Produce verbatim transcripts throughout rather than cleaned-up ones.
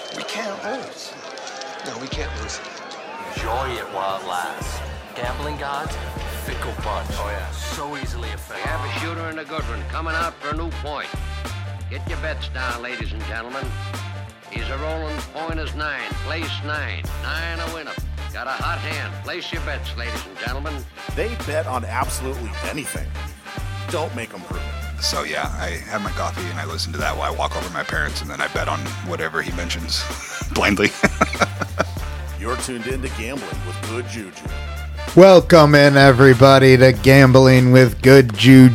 We can't lose. No, we can't lose. Enjoy it while it lasts. Gambling gods, fickle bunch. Oh, yeah. So easily affected. We have a shooter and a good one coming out for a new point. Get your bets down, ladies and gentlemen. He's a rolling point is nine. Place nine. Nine a winner. Got a hot hand. Place your bets, ladies and gentlemen. They bet on absolutely anything. Don't make them prove it. So yeah, I have my coffee and I listen to that while I walk over to my parents, and then I bet on whatever he mentions blindly. You're tuned in to Gambling with Good Juju. Welcome in, everybody, to Gambling with Good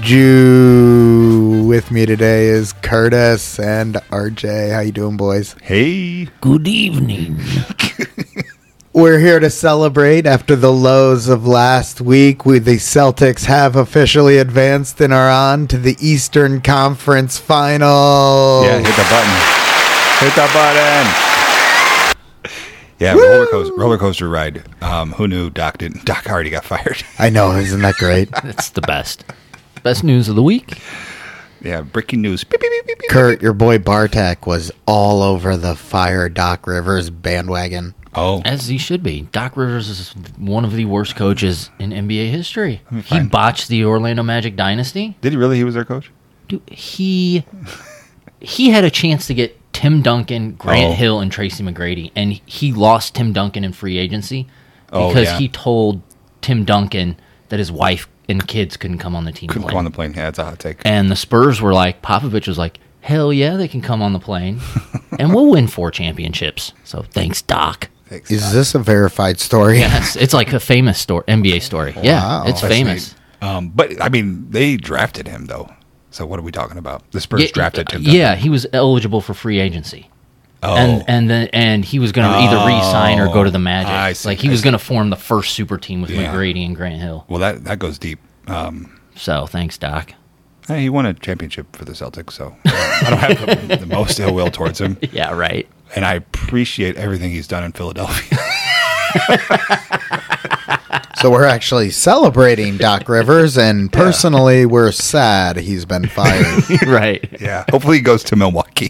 Juju. With me today is Curtis and R J. How you doing, boys? Hey. Good evening. We're here to celebrate after the lows of last week. We, the Celtics, have officially advanced and are on to the Eastern Conference Finals. Yeah, hit the button. Hit the button. Yeah, roller coaster, roller coaster ride. Um, who knew Doc didn't? Doc already got fired. I know, isn't that great? It's the best. Best news of the week. Yeah, breaking news. Beep, beep, beep, beep, beep. Kurt, your boy Bartek was all over the fire Doc Rivers bandwagon. Oh, As he should be. Doc Rivers is one of the worst coaches in N B A history. He fine. botched the Orlando Magic dynasty. did he really? He was their coach? Dude, he he had a chance to get Tim Duncan, Grant Oh. Hill, and Tracy McGrady, and he lost Tim Duncan in free agency Oh, because yeah. he told Tim Duncan that his wife and kids couldn't come on the team. Couldn't plane. come on the plane. Yeah, that's a hot take. And the Spurs were like, Popovich was like, hell yeah, they can come on the plane, and we'll win four championships. So thanks, Doc. Thanks, Is Doc. this a verified story? Yes, it's like a famous story, N B A story. Yeah, Wow. it's That's famous. Um, but I mean, they drafted him though. So what are we talking about? The Spurs Yeah, drafted him. Yeah, he was eligible for free agency. Oh. And and then and he was going to either re-sign or go to the Magic. I see, like he I was see. going to form the first super team with Yeah. McGrady and Grant Hill. Well, that that goes deep. Um, So thanks, Doc. hey, he won a championship for the Celtics, so uh, I don't have the, the most ill will towards him, Yeah, right. and I appreciate everything he's done in Philadelphia. So we're actually celebrating Doc Rivers, and personally, we're sad he's been fired. right. Yeah, hopefully he goes to Milwaukee.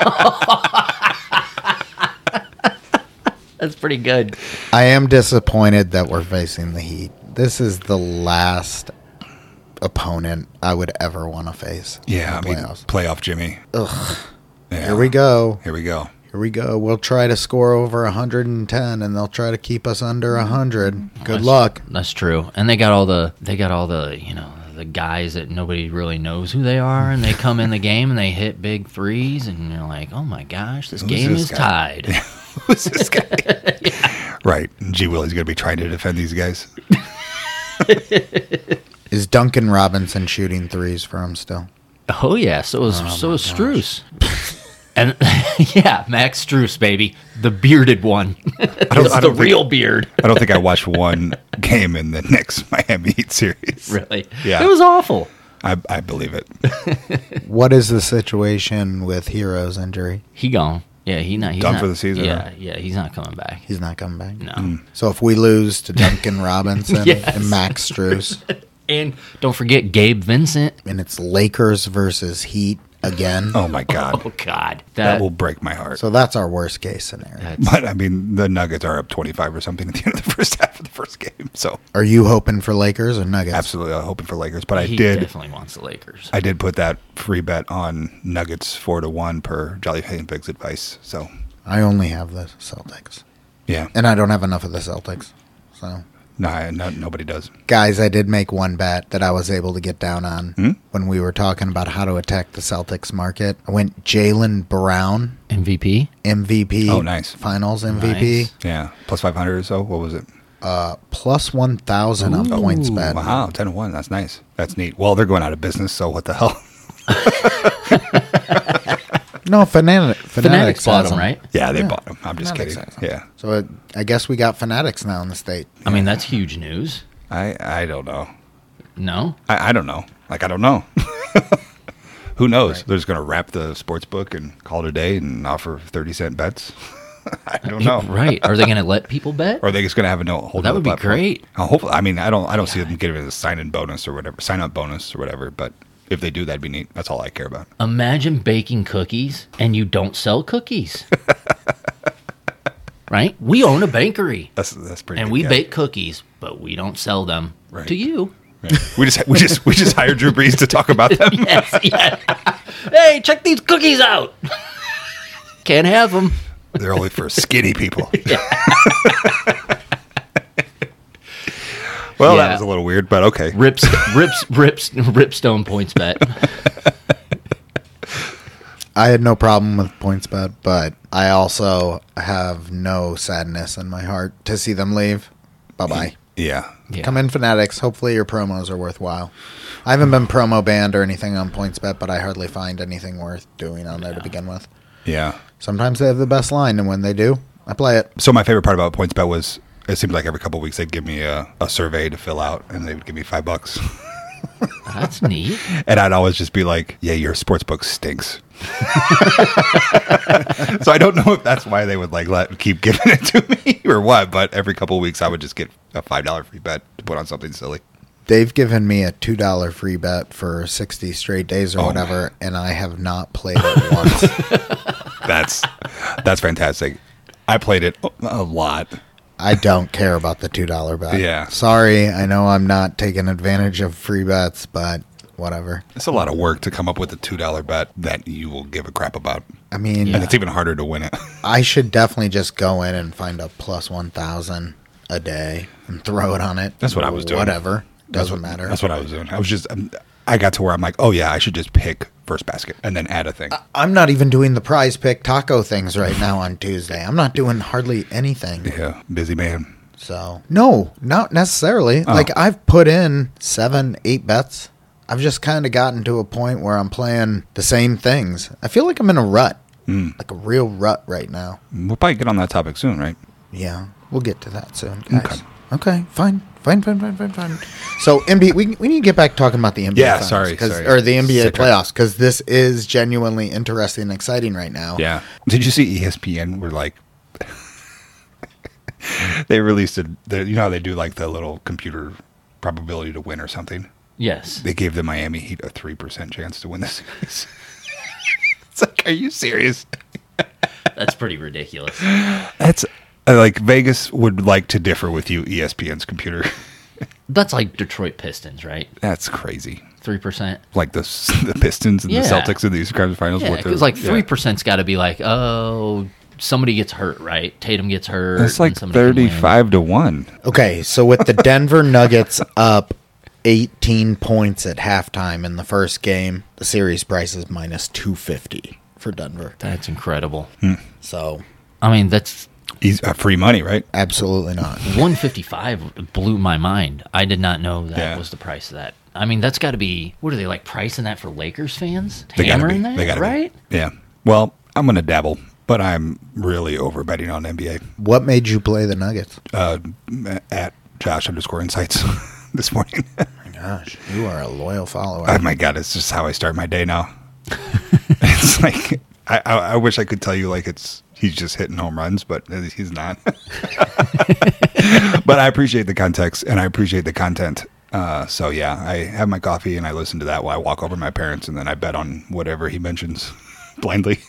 That's pretty good. I am disappointed that we're facing the Heat. This is the last opponent I would ever want to face. yeah, I in the mean, playoffs. playoff Jimmy. Ugh. Yeah. Here we go. Here we go. Here we go. We'll try to score over one hundred ten, and they'll try to keep us under one hundred. Good That's- luck. That's true. And they got all the they got all the you know the guys that nobody really knows who they are, and they come in the game and they hit big threes, and you're like, oh my gosh, this Who's game this is guy? tied. Who's this guy? Right. And G. Willie's going to be trying to defend these guys. Is Duncan Robinson shooting threes for him still? Oh yeah, so is so is Strus. And yeah, Max Strus, baby, the bearded one. I don't, It's I the don't think, real beard. I don't think I watched one game in the Knicks Miami Heat series. Really? Yeah. It was awful. I, I believe it. What is the situation with Hero's injury? He gone. Yeah, he not. He's Done not, for the season, Yeah, huh? yeah, he's not coming back. He's not coming back. No. So if we lose to Duncan Robinson Yes. and Max Strus, And don't forget Gabe Vincent. and it's Lakers versus Heat again. Oh, my God. Oh God, That that, will break my heart. So that's our worst case scenario. that's- But, I mean, the Nuggets are up twenty-five or something at the end of the first half of the first game. So, Are you hoping for Lakers or Nuggets? absolutely uh, hoping for Lakers. But I he did definitely wants the Lakers. I did put that free bet on Nuggets four to one per Jolly and Big's advice. So, I only have the Celtics. yeah. And I don't have enough of the Celtics. So, No, I- no, nobody does. guys, I did make one bet that I was able to get down on Hmm? when we were talking about how to attack the Celtics market. I went Jaylen Brown, M V P. M V P. Oh, nice. Finals M V P. Nice. Yeah. Plus five hundred or so. What was it? Uh, plus one thousand on points bet. Wow. ten to one. That's nice. That's neat. Well, they're going out of business. So, what the hell? No, Fanatic, Fanatics, Fanatics bought has him, right? Yeah, they Yeah. bought them. I'm just Fanatics kidding. has 'em. Yeah. So it, I guess we got Fanatics now in the state. I mean, that's huge news. I, I don't know. No, I, I don't know. Like, I don't know. Who knows? They're just going to wrap the sports book and call it a day and offer thirty cent bets. I don't know. right? Are they going to let people bet? Or are they just going to have a no whole That nother would be platform? great. Uh, hopefully, I mean, I don't, I don't see them giving it a sign-in bonus or whatever, sign-up bonus or whatever. But if they do, that'd be neat. That's all I care about. Imagine baking cookies and you don't sell cookies. right? We own a bakery. That's that's pretty. And good, we yeah. bake cookies, but we don't sell them Right. to you. Right. We just we just we just hired Drew Brees to talk about them. Yes, yeah. Hey, check these cookies out. Can't have them. They're only for skinny people. Well, Yeah. that was a little weird, but okay. Rips, rips, rips, ripstone points bet. I had no problem with PointsBet, but I also have no sadness in my heart to see them leave. Bye-bye. Yeah. Yeah. Come in, Fanatics. Hopefully your promos are worthwhile. I haven't been promo banned or anything on PointsBet, but I hardly find anything worth doing on there to begin with. Yeah. Sometimes they have the best line, and when they do, I play it. So my favorite part about PointsBet was it seemed like every couple of weeks they'd give me a, a survey to fill out, and they would give me five bucks. That's neat. And I'd always just be like, yeah, your sports book stinks. So I don't know if that's why they would like let keep giving it to me or what, but every couple of weeks I would just get a five dollar free bet to put on something silly. They've given me a two dollar free bet for sixty straight days or Oh, whatever, man. and I have not played it once. That's that's fantastic. I played it a lot. I don't care about the two dollar bet. Yeah. Sorry, I know I'm not taking advantage of free bets, but whatever. It's a lot of work to come up with a two dollar bet that you will give a crap about. I mean, And it's even harder to win it. I should definitely just go in and find a plus one thousand a day and throw it on it. That's what I was doing. Whatever. That's Doesn't what, matter. That's what I was doing. I was just, um, I got to where I'm like, oh yeah, I should just pick first basket and then add a thing. I'm not even doing the prize pick taco things right now on Tuesday. I'm not doing hardly anything. Yeah, busy man. So, no, not necessarily. Oh. Like, I've put in seven, eight bets. I've just kind of gotten to a point where I'm playing the same things. I feel like I'm in a rut, Mm. like a real rut right now. We'll probably get on that topic soon, right? Yeah, we'll get to that soon, guys. Okay. Okay, fine, fine, fine, fine, fine, fine. So, N B A, we we need to get back talking about the N B A. Yeah, finals, sorry, 'cause- sorry. or the N B A Sick. playoffs, because this is genuinely interesting and exciting right now. Yeah. Did you see E S P N were like, they released it, the, you know how they do like the little computer probability to win or something? Yes. They gave the Miami Heat a three percent chance to win the series. It's like, are you serious? That's pretty ridiculous. That's uh, like Vegas would like to differ with you, E S P N's computer. That's like Detroit Pistons, right? That's crazy. three percent. Like the the Pistons and Yeah. the Celtics in the Eastern Conference Finals. Yeah, with the- because like yeah. three percent's got to be like, oh, somebody gets hurt, right? Tatum gets hurt. That's like and somebody can win. thirty-five to one. Okay, so with the Denver Nuggets up eighteen points at halftime in the first game, the series price is minus two fifty for Denver. That's incredible. So, I mean, that's He's uh, free money, right? absolutely not. one fifty-five blew my mind. I did not know that Yeah. was the price of that. I mean, that's got to be, what are they, like pricing that for Lakers fans? They gotta Hammering be. that, They gotta right? Be. Yeah. Well, I'm gonna dabble, but I'm really over betting on N B A. What made you play the Nuggets? Uh, at Josh underscore Insights this morning. My gosh, you are a loyal follower. Oh my god, it's just how I start my day now. It's like I, I, I wish I could tell you like it's he's just hitting home runs, but he's not. But I appreciate the context and I appreciate the content. Uh, so yeah, I have my coffee and I listen to that while I walk over to my parents, and then I bet on whatever he mentions blindly.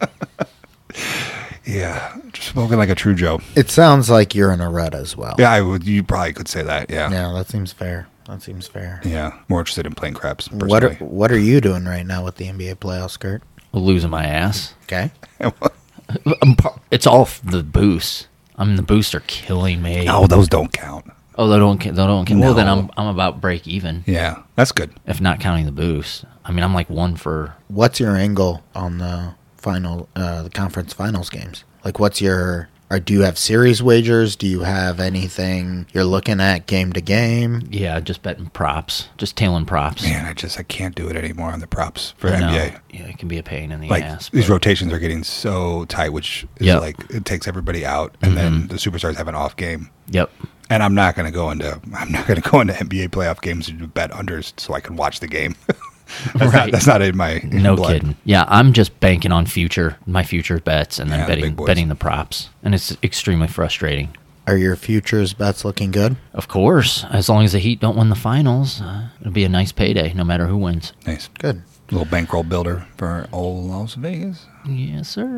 Yeah, just spoken like a true Joe. It sounds like you're in a rut as well. Yeah, I would. You probably could say that. Yeah, Yeah, that seems fair. That seems fair. yeah. More interested in playing craps. Personally. What are, what are you doing right now with the N B A playoffs, Kurt? Losing my ass. Okay. I'm par- It's all f- the boosts. I mean, the boosts are killing me. Oh, those don't count. Oh, they don't. ca- They don't. ca- Well, then No. I'm I'm about break even, Yeah, that's good. if not counting the boosts. I mean, I'm like one for. What's your angle on the final, uh, the conference finals games? Like, what's your, or do you have series wagers? Do you have anything you're looking at game to game? Yeah, just betting props, just tailing props. Man, I just I can't do it anymore on the props for I know. N B A. Yeah, it can be a pain in the Like ass. these but- rotations are getting so tight, which is Yep. like it takes everybody out, and then Mm-hmm. the superstars have an off game. Yep. And I'm not going to go into I'm not going to go into N B A playoff games and bet unders so I can watch the game. that's, not, Right. that's not in my No blood. kidding. Yeah, I'm just banking on future my future bets and then Yeah, the betting big boys. betting the props, and it's extremely frustrating. Are your futures bets looking good? Of course, as long as the Heat don't win the finals, uh, it'll be a nice payday, no matter who wins. Nice Good. little bankroll builder for old Las Vegas. Yes, sir.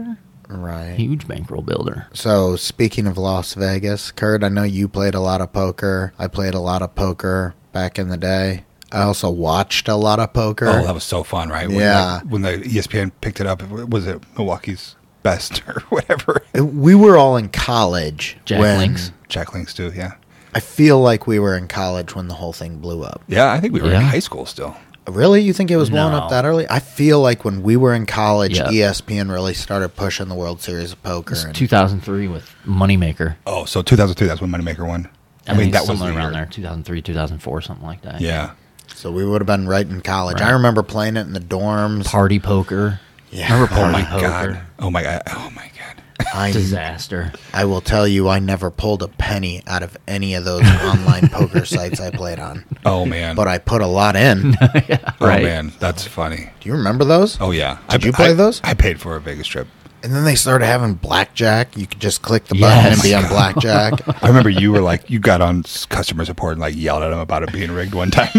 Right. Huge bankroll builder. So, speaking of Las Vegas, Kurt, I know you played a lot of poker. I played a lot of poker back in the day. I also watched a lot of poker. Oh, that was so fun, right? When, Yeah. like, when the E S P N picked it up, was it Milwaukee's best or whatever? We were all in college. Jack when- Links. Jack Links too, yeah. I feel like we were in college when the whole thing blew up. Yeah, I think we were Yeah. in high school still. Really? You think it was blowing No. up that early? I feel like when we were in college, Yeah. E S P N really started pushing the World Series of Poker. It's and- two thousand three with Moneymaker. Oh, so two thousand three, that's when Moneymaker won. I, mean, that was somewhere around there, two thousand three, two thousand four, something like that. Yeah. So we would have been right in college. Right. I remember playing it in the dorms. Party poker. Yeah. Remember Oh party my poker? god. Oh my god. Oh my god. I, Disaster. I will tell you, I never pulled a penny out of any of those online poker sites I played on. Oh man. But I put a lot in. oh right. man, that's funny. Do you remember those? Oh yeah. Did I, you play I, those? I paid for a Vegas trip. And then they started having blackjack. You could just click the button Yes. and be on blackjack. I remember you were like, you got on s- customer support and like yelled at them about it being rigged one time.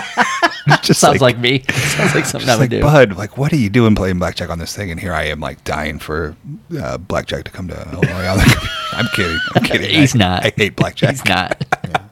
Just Sounds like, me. Sounds like something I Just would like, do. Bud, like, what are you doing playing blackjack on this thing? And here I am, like, dying for uh, blackjack to come to Illinois. I'm kidding. I'm kidding. He's I, not. I hate blackjack. He's not.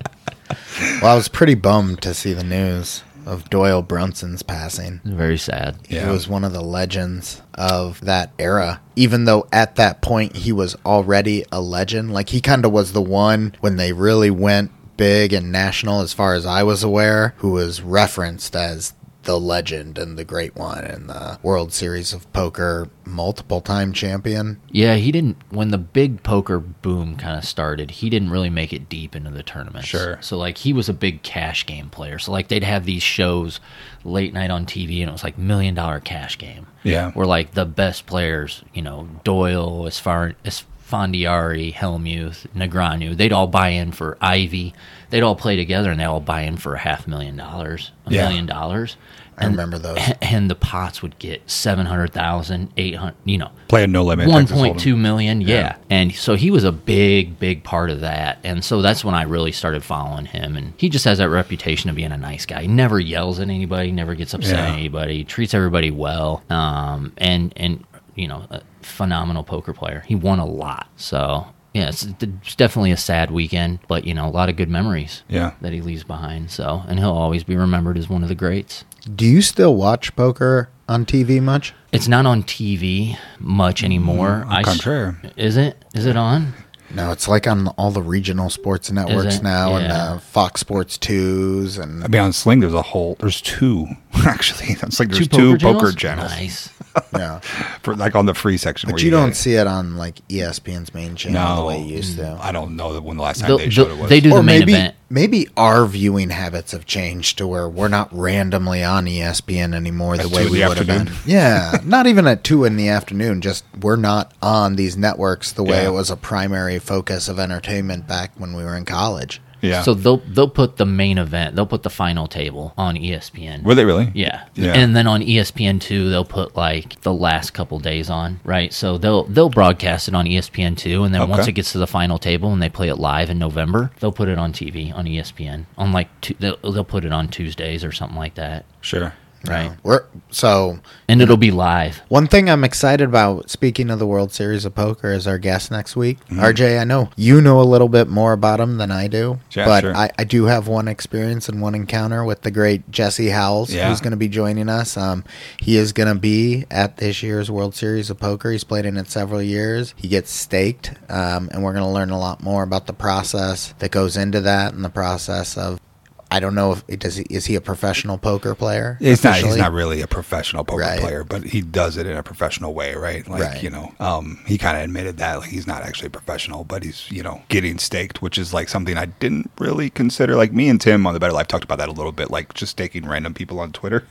Well, I was pretty bummed to see the news of Doyle Brunson's passing. Very sad. Yeah. He was one of the legends of that era. Even though at that point he was already a legend. Like, he kind of was the one when they really went big and national, as far as I was aware, who was referenced as the legend and the great one and the World Series of Poker multiple time champion. Yeah, he didn't. When the big poker boom kind of started, he didn't really make it deep into the tournaments. Sure. So, like, he was a big cash game player. So, like, they'd have these shows late night on T V, and it was like million dollar cash game. Yeah. Where, like, the best players, you know, Doyle, as far as Fondiari, Helmuth, Negreanu, they'd all buy in for Ivy. They'd all play together, and they all buy in for a half million dollars, a Yeah. million dollars. I remember those. And the pots would get seven hundred thousand, eight hundred, you know, Playing no limit. one Texas point two Hold'em. million, yeah. Yeah. And so he was a big, big part of that. And so that's when I really started following him. And he just has that reputation of being a nice guy. He never yells at anybody, never gets upset Yeah. at anybody, treats everybody well. Um, and, and, you know, a phenomenal poker player. He won a lot. So, yeah, it's, it's definitely a sad weekend, but, you know, a lot of good memories Yeah. that he leaves behind. So, and he'll always be remembered as one of the greats. Do you still watch poker on T V much? It's not on T V much anymore. au I s- contraire. Is it? Is it on? No, it's like on all the regional sports networks it? now, and Yeah. uh, Fox Sports twos, and I mean, on Sling, there's a whole, there's two, actually. It's like there's Two two poker channels? channels. Nice. yeah. For, like on the free section. But where you don't get- see it on like E S P N's main channel No. the way you used to. I don't know when the last time They'll- they showed they'll- it was. they do Or the main maybe event. maybe our viewing habits have changed to where we're not randomly on E S P N anymore the At way two in we the would have been. afternoon? Yeah, not even at two in the afternoon. Just we're not on these networks the way Yeah. it was a primary focus of entertainment back when we were in college. Yeah. So they'll they'll put the main event, they'll put the final table on E S P N. Were they really? Yeah. Yeah. And then on E S P N two, they'll put like the last couple days on, right? So they'll they'll broadcast it on E S P N two, and then Okay. once it gets to the final table and they play it live in November, they'll put it on T V on E S P N. On like two, they'll, they'll put it on Tuesdays or something like that, Sure. right? We're so And it'll be live. one thing I'm excited about, speaking of the World Series of Poker, is our guest next week. R J, I know you know a little bit more about him than I do, Yeah, but sure. I, I do have one experience and one encounter with the great Jesse Howells, Yeah. who's going to be joining us. Um, he is going to be at this year's World Series of Poker. He's played in it several years. He gets staked, um, and we're going to learn a lot more about the process that goes into that and the process of, I don't know if does he, is he a professional poker player? He's not. He's officially? not really a professional poker Right. player, but he does it in a professional way, right? Like Right. you know, um, he kind of admitted that like he's not actually a professional, but he's you know getting staked, which is like something I didn't really consider. Like me and Tim on the Better Life talked about that a little bit, like just staking random people on Twitter.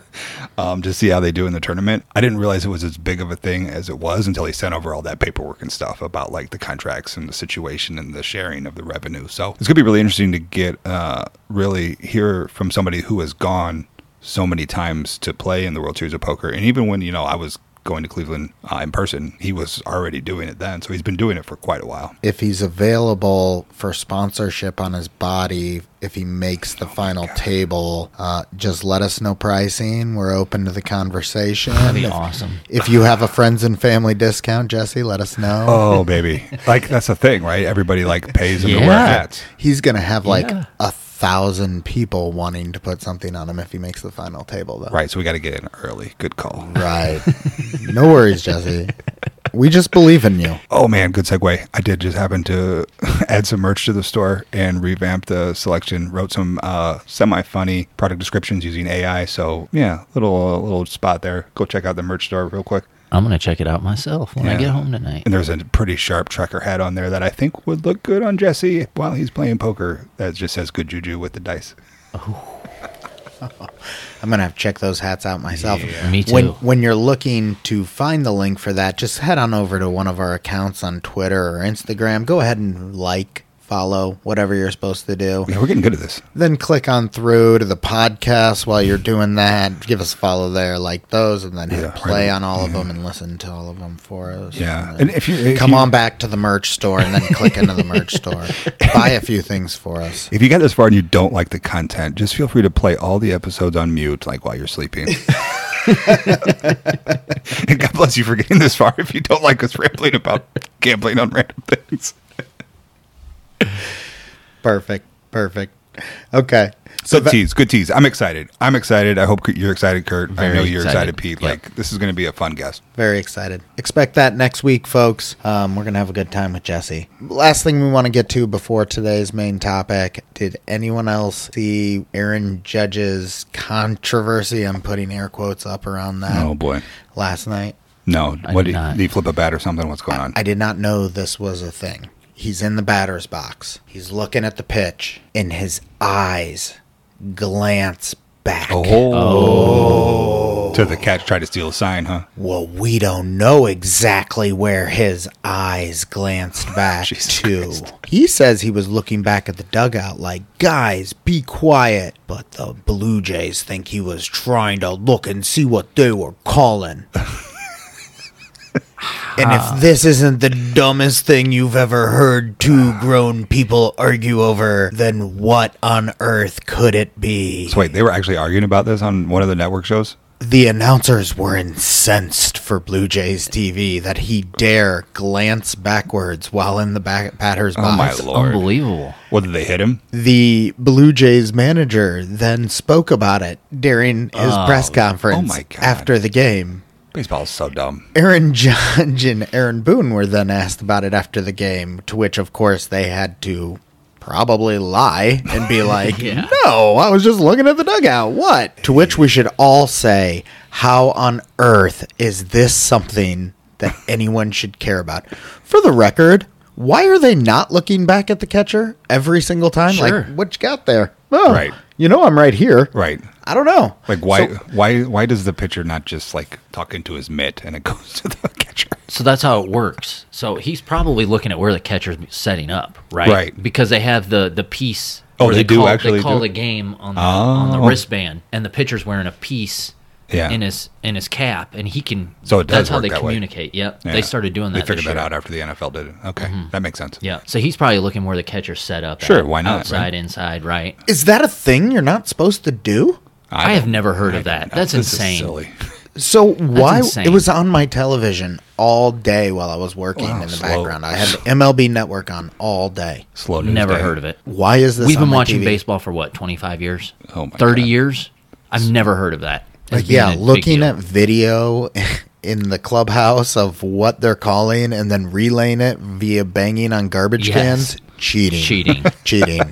um, to see how they do in the tournament. I didn't realize it was as big of a thing as it was until he sent over all that paperwork and stuff about like the contracts and the situation and the sharing of the revenue. So it's gonna be really interesting to get uh, really hear from somebody who has gone so many times to play in the World Series of Poker. And even when, you know, I was going to Cleveland uh, in person. He was already doing it then, so he's been doing it for quite a while. If he's available for sponsorship on his body, if he makes the final table, uh, just let us know pricing. We're open to the conversation. That'd be if, awesome. If you have a friends and family discount, Jesse, let us know. Oh, baby. Like, that's the thing, right? Everybody, like, pays him to wear Yeah. hats. He's going to have like Yeah. a thousand people wanting to put something on him if he makes the final table, though. Right, so we got to get in early. Good call. Right. No worries, Jesse. We just believe in you. Oh, man, good segue. I did just happen to add some merch to the store and revamp the selection. Wrote some uh, semi-funny product descriptions using A I. So, yeah, little uh, little spot there. Go check out the merch store real quick. I'm going to check it out myself when I Yeah. get home tonight. And there's a pretty sharp trucker hat on there that I think would look good on Jesse while he's playing poker. That just says good juju with the dice. I'm going to have to check those hats out myself. Me too. When, when you're looking to find the link for that, just head on over to one of our accounts on Twitter or Instagram. Go ahead and like, follow, whatever you're supposed to do. Yeah, we're getting good at this. Then click on through to the podcast while you're doing that. Give us a follow there, like those, and then hit Yeah, play right. on all of them and listen to all of them for us. Yeah. And And then if you if come you, on back to the merch store and then click into the merch store. Buy a few things for us. If you get this far and you don't like the content, just feel free to play all the episodes on mute, like while you're sleeping. And God bless you for getting this far if you don't like us rambling about gambling on random things. Perfect. Perfect. Okay. So Good that, tease. Good tease. I'm excited. I'm excited. I hope you're excited, Kurt. I Very know you're excited, excited. Pete. Yep. Like, this is going to be a fun guest. very excited. Expect that next week, folks. Um, we're going to have a good time with Jesse. Last thing we want to get to before today's main topic. Did anyone else see Aaron Judge's controversy? I'm putting air quotes up around that Oh, boy. last night. No. I What did did, not. did he flip a bat or something? What's going on? I did not know this was a thing. He's in the batter's box. He's looking at the pitch, and his eyes glance back. oh. To the catch tried to steal a sign, huh? Well, we don't know exactly where his eyes glanced back Jesus to. Christ. He says he was looking back at the dugout like, guys, be quiet. But the Blue Jays think he was trying to look and see what they were calling. And if this isn't the dumbest thing you've ever heard two grown people argue over, then what on earth could it be? So, wait, they were actually arguing about this on one of the network shows? The announcers were incensed for Blue Jays T V that he dare glance backwards while in the back batter's Oh, my box. Lord. Unbelievable. What, did they hit him? The Blue Jays manager then spoke about it during his Oh. press conference Oh, my God. after the game. Baseball is so dumb. Aaron Judge and Aaron Boone were then asked about it after the game, to which, of course, they had to probably lie and be like, Yeah. no, I was just looking at the dugout. What? To which we should all say, how on earth is this something that anyone should care about? For the record, why are they not looking back at the catcher every single time? Sure. Like, what you got there? Oh, Right. You know I'm right here. Right. I don't know. Like, why So- why, why does the pitcher not just, like, talk into his mitt and it goes to the catcher? So that's how it works. So he's probably looking at where the catcher's setting up, right? Right. Because they have the the piece. Oh, where they do call, actually They call do the it? game on the, on the Oh. wristband, and the pitcher's wearing a piece Yeah. in his in his cap, and he can. So it does That's how work they that way. communicate. Yep. Yeah. They started doing that. They figured this that year. out after the N F L did it. Okay. That makes sense. Yeah. So he's probably looking where the catcher's set up. Sure, at, why not, Outside, right? inside, right. Is that a thing you're not supposed to do? I, have don't- never heard I of don't that. know. That's This is insane. silly. So why insane. it was on my television all day while I was working Wow, in the slow. background. I had the M L B Network on all day. Slow news Never day. heard of it. Why is this? We've on been my watching T V? baseball for what, twenty-five years? Oh, my thirty God. years? I've never heard of that. as Like, being yeah, a big looking deal. at video in the clubhouse of what they're calling and then relaying it via banging on garbage Yes. cans. Cheating. Cheating. Cheating.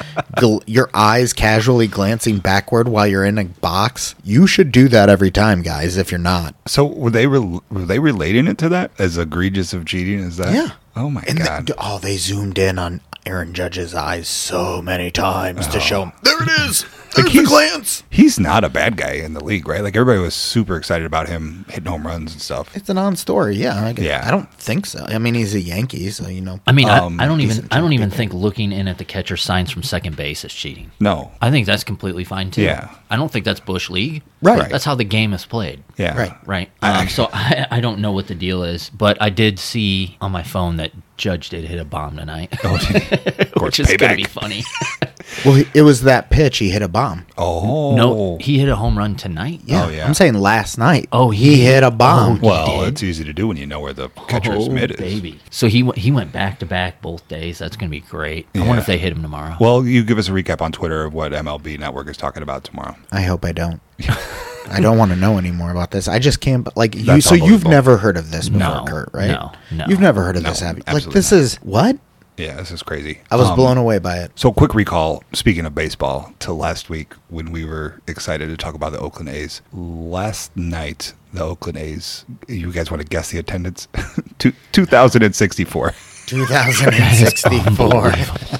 Gl- your eyes casually glancing backward while you're in a box. You should do that every time, guys, if you're not. So were they re- were they relating it to that as egregious of cheating as that? Yeah. Oh my And God. the- oh, they zoomed in on Aaron Judge's eyes so many times to show him. There it is. Like the he's, glance. he's not a bad guy in the league, right? Like everybody was super excited about him hitting home runs and stuff. It's a non-story. Yeah, I, guess. Yeah. I don't think so. I mean, he's a Yankee, so you know. I mean, Um, I, I don't even decent I don't even people. think looking in at the catcher signs from second base is cheating. No. I think that's completely fine too. Yeah. I don't think that's Bush League. Right. That's how the game is played. Yeah. Right. Right. Um, so I, I don't know what the deal is, but I did see on my phone that Judge did hit a bomb tonight, Oh, of course, which is going to payback. be funny. Well, he, it was that pitch. He hit a bomb. Oh. No, he hit a home run tonight. Yeah, Oh, yeah. I'm saying last night. Oh, he, he- hit a bomb. Oh, Well, did? it's easy to do when you know where the catcher's Oh, mid is. baby. So he went- he went back to back both days. That's going to be great. I wonder Yeah. if they hit him tomorrow. Well, you give us a recap on Twitter of what M L B Network is talking about tomorrow. I hope I don't. I don't want to know any more about this. I just can't. Like you, That's so you've unbelievable. never heard of this before, No, Kurt, right? no, no. You've never heard of No, this, have you? Like absolutely this not. is what? Yeah, this is crazy. I was Um, blown away by it. So, quick recall, speaking of baseball, to last week when we were excited to talk about the Oakland A's. Last night, the Oakland A's, you guys want to guess the attendance? Two, two thousand sixty-four. two thousand sixty-four.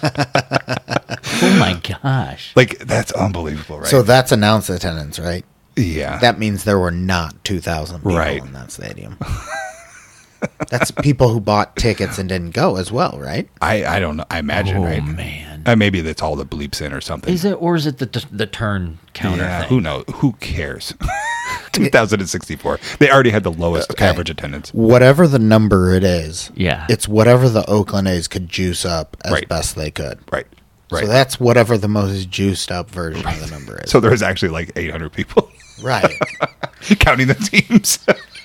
Oh my gosh. Like, that's unbelievable, right? So that's announced attendance, right? yeah. That means there were not two thousand people Right. in that stadium. That's people who bought tickets and didn't go as well, right? I, I don't know. I imagine, Oh right? man. Uh, maybe that's all the bleeps in or something. Is it or is it the the turn counter yeah, thing? who knows? Who cares? two thousand sixty-four. They already had the lowest Okay. average attendance. Whatever the number it is, Yeah. it's whatever the Oakland A's could juice up as Right. best they could. Right. Right. So that's whatever the most juiced up version of the number is. So there's actually like eight hundred people right. counting the teams.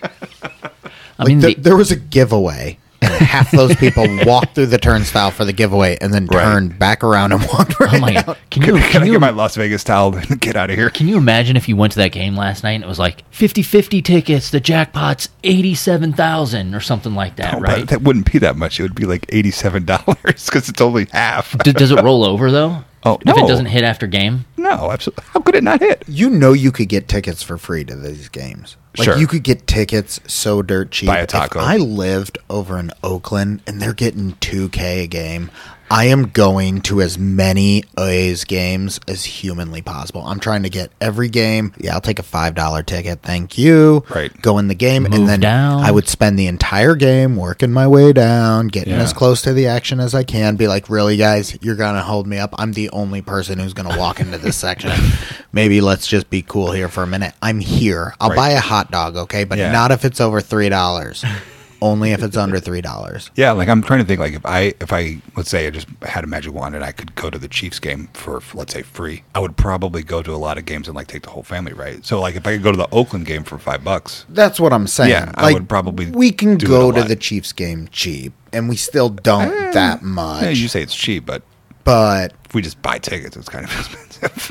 I Like mean, th- the, there was a giveaway, and half those people walked through the turnstile for the giveaway and then Right. turned back around and walked right oh my out. god. Can Can, you can can I you get my Las Vegas towel and get out of here? Can you imagine if you went to that game last night and it was like fifty-fifty tickets, the jackpot's eighty-seven thousand or something like that, Oh, but right? that wouldn't be that much. It would be like eighty-seven dollars because it's only half. D- does it roll over though? Oh, If no. it doesn't hit after game? No, absolutely. How could it not hit? You know you could get tickets for free to these games. Like Sure. you could get tickets so dirt cheap. Buy a taco. If I lived over in Oakland and they're getting two K a game, I am going to as many A's games as humanly possible. I'm trying to get every game. Yeah, I'll take a five dollar ticket. Thank you. Right. Go in the game. Move and then down. I would spend the entire game working my way down, getting Yeah. as close to the action as I can. Be like, really, guys, you're going to hold me up? I'm the only person who's going to walk into this section. Maybe let's just be cool here for a minute. I'm here. I'll Right. buy a hot dog, okay? But Yeah. not if it's over three dollars. Only if it's under three dollars. Yeah, like I'm trying to think. Like if I, if I, let's say I just had a magic wand and I could go to the Chiefs game for, for, let's say, free, I would probably go to a lot of games and like take the whole family, right? So like if I could go to the Oakland game for five bucks, That's what I'm saying. Yeah, I would probably We can do it go a to lot. the Chiefs game cheap, and we still don't that much. yeah, you say it's cheap, but but if we just buy tickets, it's kind of expensive.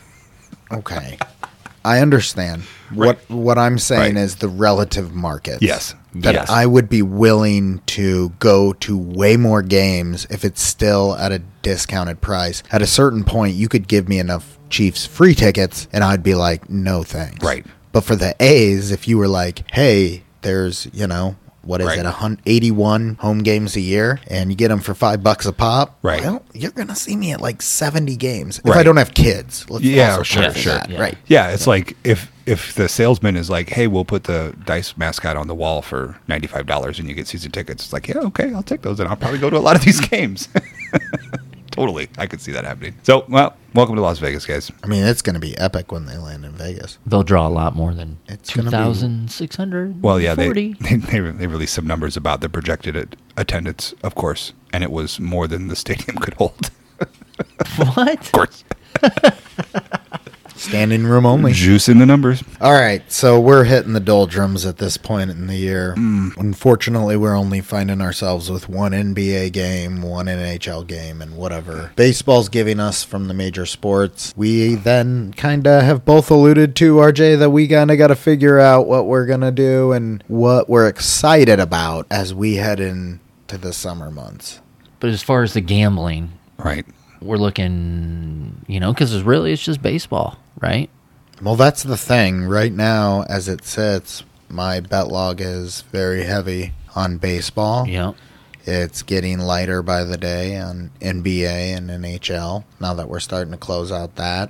okay, I understand. What what I'm saying Right. is the relative markets. Yes. That Yes. I would be willing to go to way more games if it's still at a discounted price. At a certain point, you could give me enough Chiefs free tickets, and I'd be like, no thanks. Right. But for the A's, if you were like, hey, there's, you know, what is Right. it, one hundred eighty-one home games a year, and you get them for five bucks a pop, Right. well, you're going to see me at like seventy games. If I Right. don't have kids. Let's Yeah, also sure, consider sure. that, Yeah. Right. Yeah, it's like if if the salesman is like, "Hey, we'll put the Dice mascot on the wall for ninety five dollars, and you get season tickets." It's like, yeah, okay, I'll take those, and I'll probably go to a lot of these games. Totally, I could see that happening. So, well, welcome to Las Vegas, guys. I mean, it's going to be epic when they land in Vegas. They'll draw a lot more than It's two gonna be- thousand six hundred. Well, yeah, they forty. they, they they released some numbers about the projected at- attendance, of course, and it was more than the stadium could hold. What? Of course, Standing room only. juice in the numbers. All right, so we're hitting the doldrums at this point in the year. Unfortunately, we're only finding ourselves with one N B A game, one N H L game, and whatever baseball's giving us from the major sports. We then kind of have both alluded to, R J, that we kind of got to figure out what we're going to do and what we're excited about as we head into the summer months. But as far as the gambling, Right. we're looking, you know, because really it's just baseball, right? Well, that's the thing. Right now, as it sits, my bet log is very heavy on baseball. Yeah. It's getting lighter by the day on N B A and N H L now that we're starting to close out that.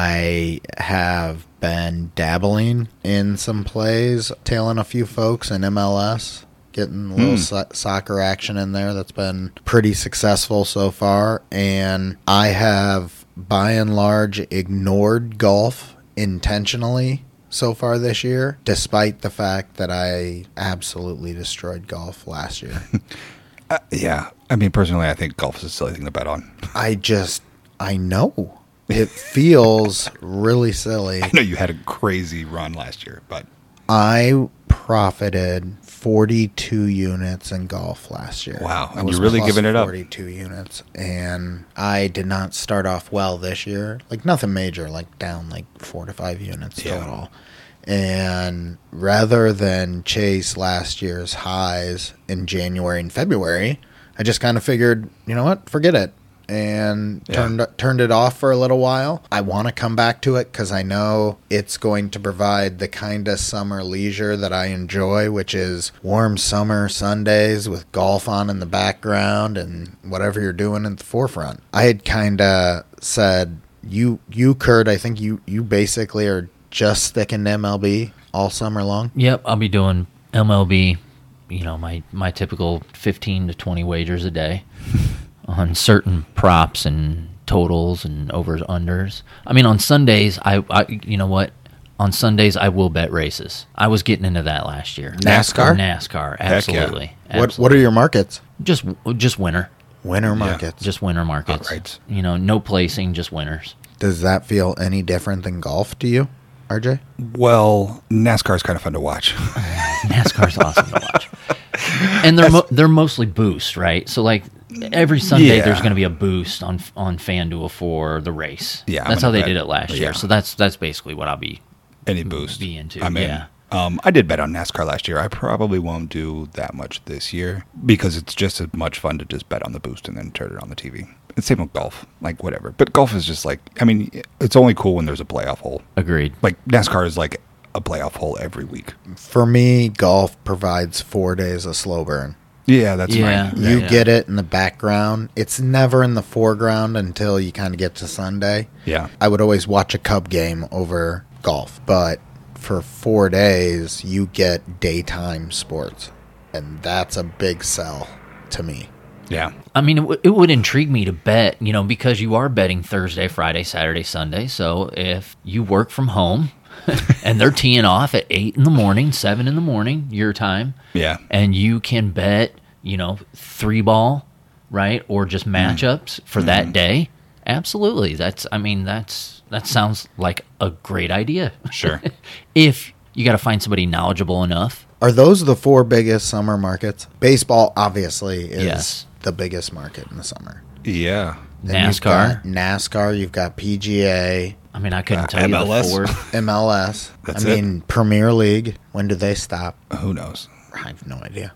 I have been dabbling in some plays, tailing a few folks in M L S, getting a little Hmm. so- soccer action in there that's been pretty successful so far. And I have, by and large, ignored golf intentionally so far this year, despite the fact that I absolutely destroyed golf last year. Uh, yeah. I mean, personally, I think golf is a silly thing to bet on. I just, I know. It feels really silly. I know you had a crazy run last year, but I profited forty-two units in golf last year. Wow, I and was you're really plus giving it up. forty-two units, and I did not start off well this year. Like nothing major, like down like four to five units Yeah. total. And rather than chase last year's highs in January and February, I just kind of figured, you know what, forget it. And Yeah. turned turned it off for a little while. I want to come back to it because I know it's going to provide the kind of summer leisure that I enjoy, which is warm summer Sundays with golf on in the background and whatever you're doing at the forefront. I had kind of said, you, you Kurt, I think you, you basically are just sticking to M L B all summer long. Yep, I'll be doing M L B, you know, my, my typical fifteen to twenty wagers a day on certain props and totals and overs, unders. I mean, on Sundays, I, I you know what? On Sundays, I will bet races. I was getting into that last year. NASCAR? NASCAR, yeah. absolutely. What What are your markets? Just just winner. Winter markets. Just winner markets. Outrights. You know, no placing, just winners. Does that feel any different than golf to you, R J? well, NASCAR is kind of fun to watch. NASCAR's awesome to watch. And they're mo- they're mostly boost, right? So like every Sunday Yeah. there's going to be a boost on on FanDuel for the race. Yeah, I'm that's how gonna they bet- did it last yeah. year. So that's that's basically what I'll be. Any boost. Be into, I'm in. yeah. Um, I did bet on NASCAR last year. I probably won't do that much this year because it's just as much fun to just bet on the boost and then turn it on the T V. It's same with golf, like whatever. But golf is just like, I mean, it's only cool when there's a playoff hole. Agreed. Like NASCAR is like a playoff hole every week. For me, golf provides four days of slow burn. Yeah, that's Yeah. right. You Yeah. get it in the background. It's never in the foreground until you kind of get to Sunday. Yeah. I would always watch a Cub game over golf, but for four days, you get daytime sports. And that's a big sell to me. Yeah. I mean, it, w- it would intrigue me to bet, you know, because you are betting Thursday, Friday, Saturday, Sunday. So if you work from home and they're teeing off at eight in the morning, seven in the morning, your time, Yeah. and you can bet, you know, three ball, right, or just matchups for that day, absolutely. That's, I mean, that's that sounds like a great idea. Sure. If you got to find somebody knowledgeable enough. Are those the four biggest summer markets? Baseball, obviously, is Yes. the biggest market in the summer. Yeah. Then you've NASCAR. got NASCAR, you've got P G A, I mean, I couldn't Uh, tell M you L the S. four. M L S. That's I mean, Premier League. When do they stop? Who knows? I have no idea.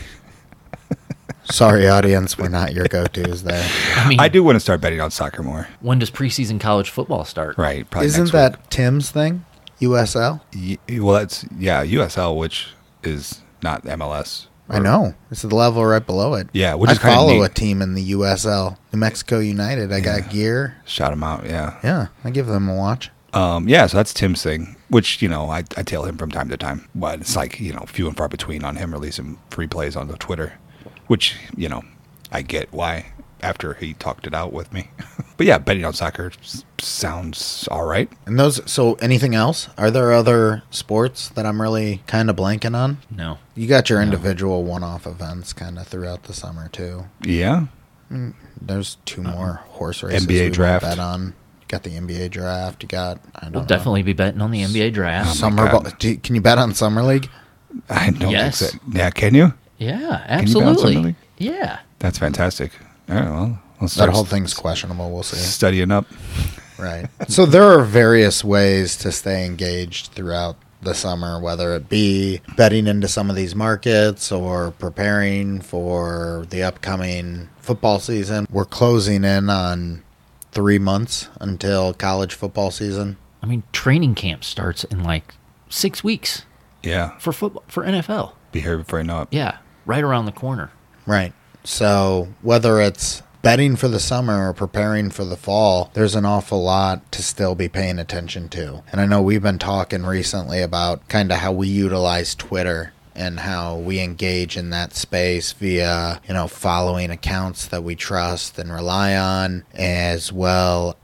Sorry, audience, we're not your go-tos there. I mean, I do want to start betting on soccer more. when does preseason college football start? Right. Probably Isn't next that week. Tim's thing? U S L? Y- well, that's, yeah, U S L, which is not M L S. I know. It's the level right below it. Yeah, which I is kinda follow neat. a team in the U S L, New Mexico United. I got gear. Shout them out. Yeah. Yeah, I give them a watch. Um, yeah, so that's Tim's thing, which, you know, I, I tail him from time to time. But it's like, you know, few and far between on him releasing free plays on the Twitter, which, you know, I get why after he talked it out with me. But yeah, betting on soccer s- sounds all right. And those. So, anything else? Are there other sports that I'm really kind of blanking on? No. You got your individual one-off events kind of throughout the summer too. Yeah. There's two more horse races. N B A we won't draft. Bet on. You got the N B A draft. You got. I don't We'll know. definitely be betting on the N B A draft. my Summer God. ball. Do you- can you bet on summer league? I don't Yes. think so. Yeah, can you? Yeah, you bet on absolutely. somebody? Yeah. That's fantastic. All right, well, let's That start whole thing's questionable. We'll see. studying up. Right. So there are various ways to stay engaged throughout the summer, whether it be betting into some of these markets or preparing for the upcoming football season. We're closing in on three months until college football season. I mean, training camp starts in like six weeks Yeah. for football for N F L. Be here before I know it. Yeah, right around the corner. Right. So whether it's betting for the summer or preparing for the fall, there's an awful lot to still be paying attention to. And I know we've been talking recently about kind of how we utilize Twitter and how we engage in that space via, you know, following accounts that we trust and rely on, as well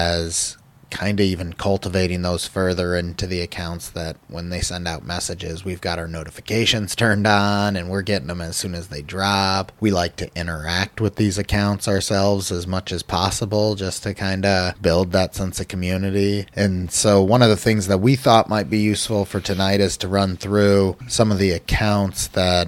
as kind of even cultivating those further into the accounts that when they send out messages, we've got our notifications turned on and we're getting them as soon as they drop. We like to interact with these accounts ourselves as much as possible just to kind of build that sense of community. And so one of the things that we thought might be useful for tonight is to run through some of the accounts that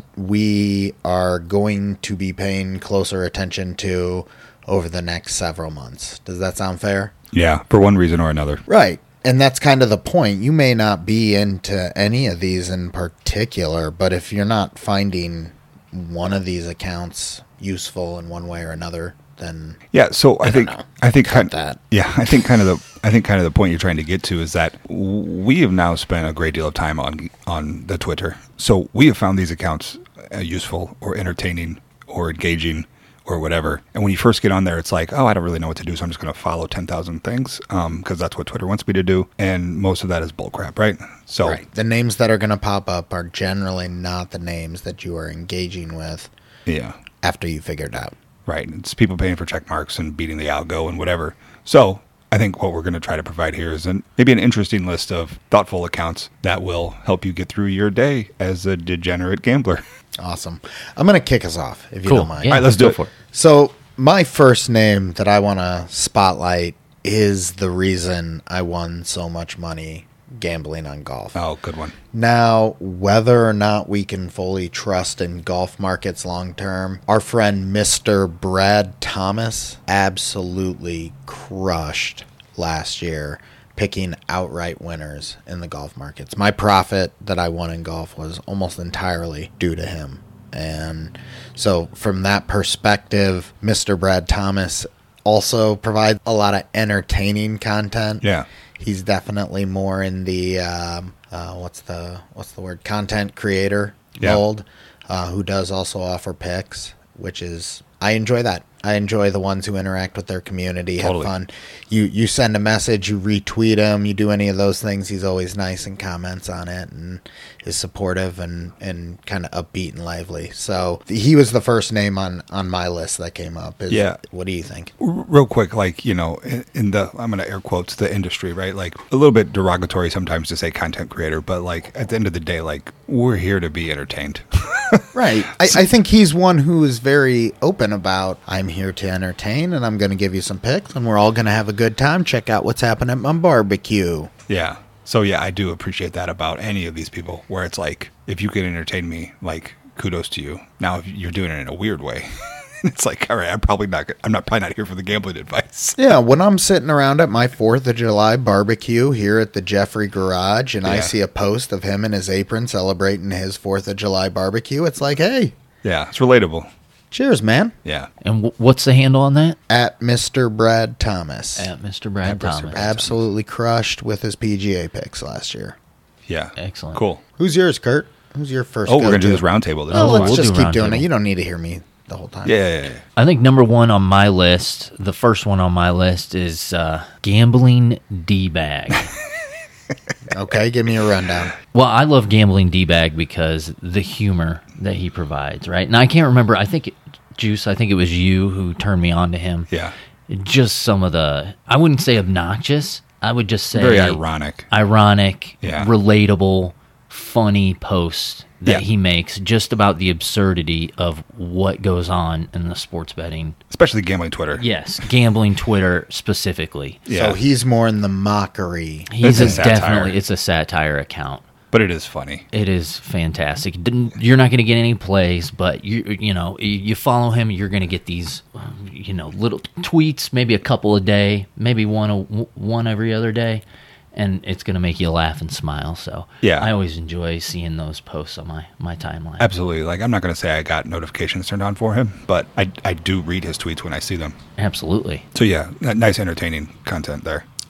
we are going to be paying closer attention to over the next several months. Does that sound fair? Yeah, for one reason or another. Right. And that's kind of the point. You may not be into any of these in particular, but if you're not finding one of these accounts useful in one way or another, then yeah. So I, I think don't know. I think Cut kind that. yeah. I think kind of the I think kind of the point you're trying to get to is that we have now spent a great deal of time on on the Twitter. So we have found these accounts uh, useful or entertaining or engaging or whatever. And when you first get on there, it's like, oh, I don't really know what to do, so I'm just going to follow ten thousand things um, because that's what Twitter wants me to do. And most of that is bullcrap, right? So right. The names that are going to pop up are generally not the names that you are engaging with yeah, after you figured out. right. It's people paying for check marks and beating the algo and whatever. So I think what we're going to try to provide here is an, maybe an interesting list of thoughtful accounts that will help you get through your day as a degenerate gambler. Awesome. I'm going to kick us off, if you Cool. don't mind. Yeah, All right, let's do go it. for it. So my first name that I want to spotlight is the reason I won so much money gambling on golf. Oh, good one. Now, whether or not we can fully trust in golf markets long term, our friend Mister Brad Thomas absolutely crushed last year picking outright winners in the golf markets. My profit that I won in golf was almost entirely due to him. And so from that perspective, Mister Brad Thomas also provides a lot of entertaining content. Yeah. He's definitely more in the um, uh, what's the what's the word content creator Yeah. mold, uh, who does also offer picks, which is I enjoy that. I enjoy the ones who interact with their community, Totally. have fun. You you send a message, you retweet him, you do any of those things. He's always nice and comments on it and is supportive and, and kind of upbeat and lively. So he was the first name on, on my list that came up. Is, Yeah. What do you think? R- Real quick, like, you know, in, in the, I'm going to air quotes, the industry, right? Like, a little bit derogatory sometimes to say content creator, but like, at the end of the day, like, we're here to be entertained. Right. I, I think he's one who is very open about, I'm here to entertain and I'm going to give you some picks and we're all going to have a good time. Check out what's happening at my barbecue. Yeah. So, yeah, I do appreciate that about any of these people, where it's like, if you can entertain me, like, kudos to you. Now, if you're doing it in a weird way, it's like, all right, I'm probably not, I'm not probably not here for the gambling advice. Yeah, when I'm sitting around at my fourth of July barbecue here at the Jeffrey Garage and I Yeah. see a post of him in his apron celebrating his fourth of July barbecue, it's like, hey, Yeah, it's relatable. cheers, man. Yeah. And w- what's the handle on that? At Mister Brad Thomas. At Mister Brad At Mister Thomas. Brad. Absolutely crushed with his P G A picks last year. Yeah. Excellent. Cool. Who's yours, Kurt? Who's your first Oh, we're going to go-to? do this roundtable. This Oh, is we'll let's fun. do just keep round doing table. it. You don't need to hear me the whole time. Yeah, yeah, yeah. I think number one on my list, the first one on my list is uh, Gambling D-Bag. Okay, give me a rundown. Well, I love Gambling D-Bag because the humor that he provides, right? And I can't remember, I think, it, Juice, I think it was you who turned me on to him. Yeah. Just some of the, I wouldn't say obnoxious, I would just say Very ironic. ironic, Yeah. relatable, funny posts that Yeah. he makes just about the absurdity of what goes on in the sports betting. Especially gambling Twitter. Yes, gambling Twitter specifically. Yeah. So he's more in the mockery. He's It's a a satire. definitely, it's a satire account. But it is funny. It is fantastic. Didn't- You're not going to get any plays, but you you know you you follow him, you're going to get these um, you know little tweets, maybe a couple a day, maybe one a, one every other day, and it's going to make you laugh and smile. So Yeah. I always enjoy seeing those posts on my my timeline. Absolutely. Like, I'm not going to say I got notifications turned on for him, but I, I do read his tweets when I see them. Absolutely. So, yeah, n- nice entertaining content there.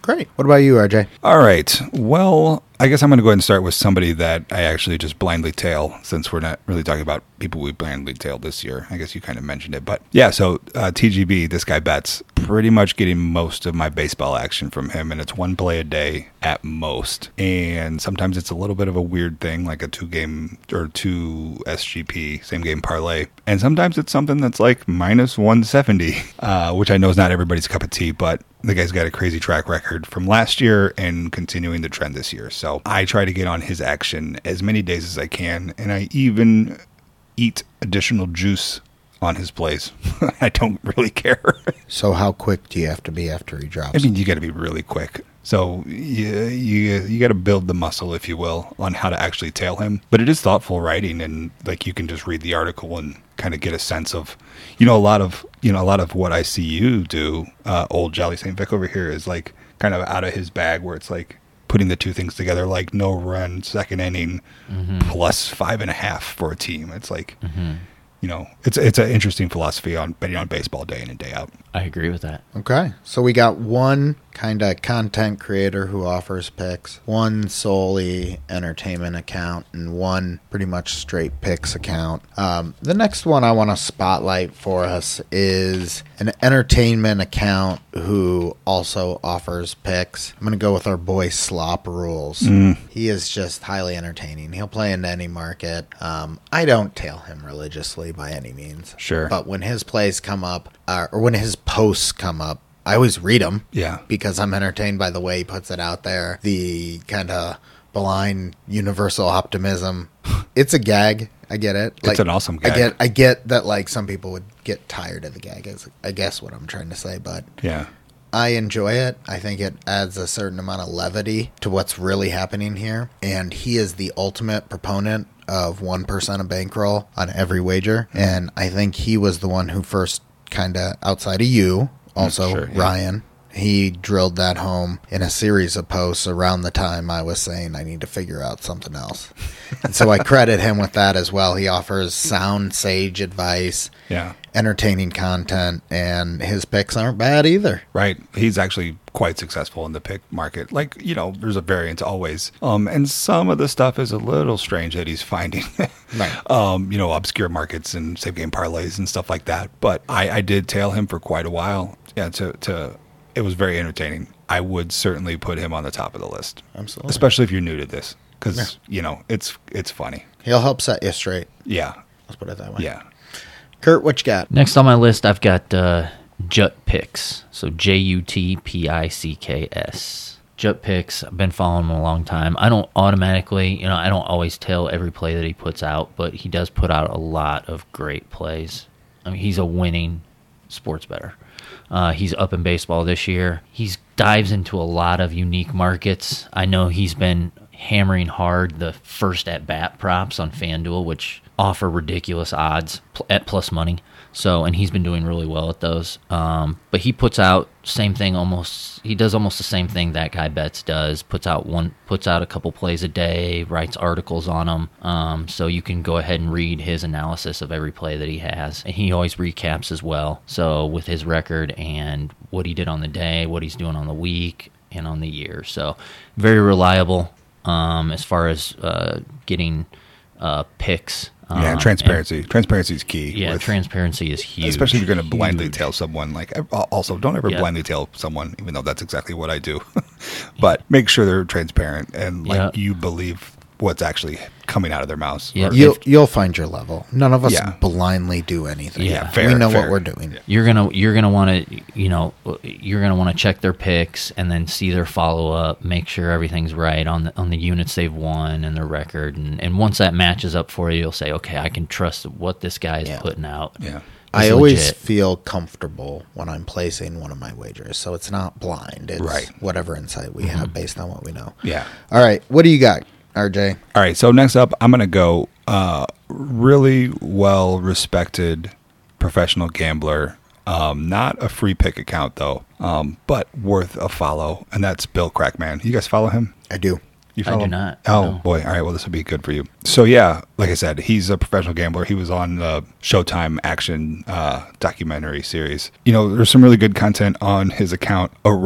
Great. What about you, R J? All right. Well, I guess I'm going to go ahead and start with somebody that I actually just blindly tail, since we're not really talking about people we blindly tailed this year. I guess you kind of mentioned it. But yeah, so uh, T G B, this guy bets, pretty much getting most of my baseball action from him. And it's one play a day at most. And sometimes it's a little bit of a weird thing, like a two game or two S G P, same game parlay. And sometimes it's something that's like minus one seventy, uh, which I know is not everybody's cup of tea, but the guy's got a crazy track record from last year and continuing the trend this year. So I try to get on his action as many days as I can, and I even eat additional juice on his plays. I don't really care. So how quick do you have to be after he drops? I mean, you got to be really quick. So you you, you got to build the muscle, if you will, on how to actually tail him. But it is thoughtful writing, and like you can just read the article and kind of get a sense of, you know, a lot of you know a lot of what I see you do, uh, old Jolly Saint Vic over here, is like kind of out of his bag, where it's like putting the two things together, like no run, second inning, mm-hmm. plus five and a half for a team. It's like. Mm-hmm. You know, it's it's an interesting philosophy on betting on baseball day in and day out. I agree with that. Okay. So we got one kind of content creator who offers picks, one solely entertainment account, and one pretty much straight picks account. Um, the next one I want to spotlight for us is an entertainment account who also offers picks. I'm going to go with our boy Slop Rules. Mm. He is just highly entertaining. He'll play into any market. Um, I don't tail him religiously by any means. Sure. But when his plays come up, uh, or when his posts come up, I always read them. Yeah. Because I'm entertained by the way he puts it out there. The kind of blind universal optimism. It's a gag. I get it. Like, it's an awesome gag. I get I get that like some people would get tired of the gag, is I guess what I'm trying to say, but yeah. I enjoy it. I think it adds a certain amount of levity to what's really happening here. And he is the ultimate proponent of one percent of bankroll on every wager. Mm-hmm. And I think he was the one who first kind of, outside of you, also sure, yeah. Ryan, he drilled that home in a series of posts around the time I was saying I need to figure out something else. And so I credit him with that as well. He offers sound, sage advice, yeah, entertaining content, and his picks aren't bad either. Right. He's actually quite successful in the pick market. Like, you know, there's a variance always. Um, and some of the stuff is a little strange that he's finding. Right. Um, you know, obscure markets and same game parlays and stuff like that. But I, I did tail him for quite a while. Yeah, to to it was very entertaining. I would certainly put him on the top of the list. Absolutely. Especially if you're new to this. Because, yeah. you know, it's it's funny. He'll help set you straight. Yeah. Let's put it that way. Yeah. Kurt, what you got? Next on my list, I've got uh, Jut Picks. So J U T P I C K S. Jut Picks, I've been following him a long time. I don't automatically, you know, I don't always tail every play that he puts out, but he does put out a lot of great plays. I mean, he's a winning sports bettor. Uh, he's up in baseball this year. He dives into a lot of unique markets. I know he's been hammering hard the first at-bat props on FanDuel, which offer ridiculous odds at plus money. So, and he's been doing really well at those. Um, but he puts out same thing almost. He does almost the same thing that guy Betts does. Puts out one, puts out a couple plays a day. Writes articles on them. Um, so you can go ahead and read his analysis of every play that he has. And he always recaps as well. So with his record and what he did on the day, what he's doing on the week and on the year. So very reliable um, as far as uh, getting uh, picks. Yeah, Um, transparency. and- Transparency is key. Yeah, with- transparency is huge. Especially if you're going to blindly Huge. tail someone. Like, also, don't ever Yeah. blindly tail someone, even though that's exactly what I do. But make sure they're transparent and like Yeah. you believe what's actually coming out of their mouths. Yeah. Or You'll if- you'll find your level. None of us Yeah. blindly do anything. Yeah, fair, we know fair. what we're doing. Yeah. You're gonna you're gonna want to you know you're gonna want to check their picks and then see their follow up, make sure everything's right on the on the units they've won and their record, and, and once that matches up for you, you'll say, okay, I can trust what this guy is Yeah. putting out. Yeah. I It's always legit. feel comfortable when I'm placing one of my wagers, so it's not blind. It's Right. whatever insight we have based on what we know. Yeah. All right, what do you got, R J? All right. So next up, I'm going to go uh, really well respected professional gambler. Um, not a free pick account, though, um, but worth a follow. And that's Bill Crackman. You guys follow him? I do. You I follow do him? not, Oh, no. boy. All right. Well, this will be good for you. So, yeah, like I said, he's a professional gambler. He was on the Showtime action uh, documentary series. You know, there's some really good content on his account around